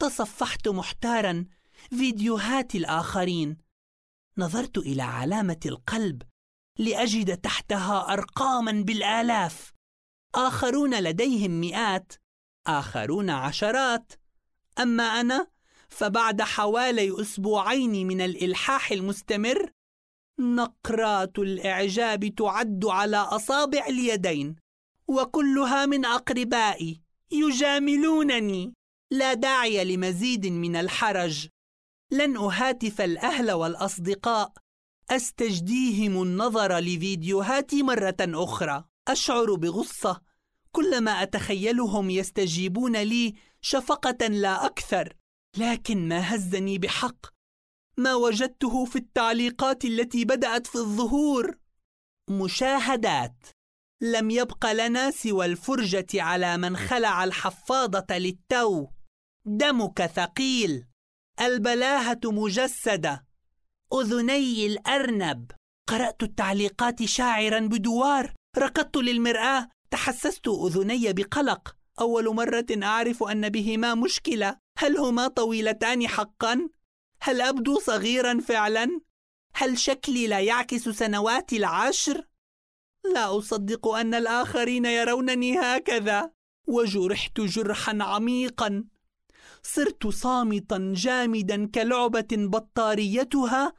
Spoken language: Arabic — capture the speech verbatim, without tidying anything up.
تصفحت محتاراً فيديوهات الآخرين. نظرت إلى علامة القلب لأجد تحتها أرقاماً بالآلاف. آخرون لديهم مئات، آخرون عشرات. أما أنا فبعد حوالي أسبوعين من الإلحاح المستمر، نقرات الإعجاب تعد على أصابع اليدين، وكلها من أقربائي يجاملونني. لا داعي لمزيد من الحرج. لن أهاتف الأهل والأصدقاء أستجديهم النظر لفيديوهاتي مرة أخرى. أشعر بغصة كلما أتخيلهم يستجيبون لي شفقة لا أكثر. لكن ما هزني بحق ما وجدته في التعليقات التي بدأت في الظهور. مشاهدات. لم يبق لنا سوى الفرجة على من خلع الحفاضة للتو. دمك ثقيل. البلاهة مجسدة. أذني الأرنب. قرأت التعليقات شاعرا بدوار. ركضت للمرآة، تحسست أذني بقلق. أول مرة أعرف أن بهما مشكلة. هل هما طويلتان حقا؟ هل أبدو صغيرا فعلا؟ هل شكلي لا يعكس سنواتي العشر؟ لا أصدق أن الآخرين يرونني هكذا. وجرحت جرحا عميقا. صرت صامتا جامدا كلعبة بطاريتها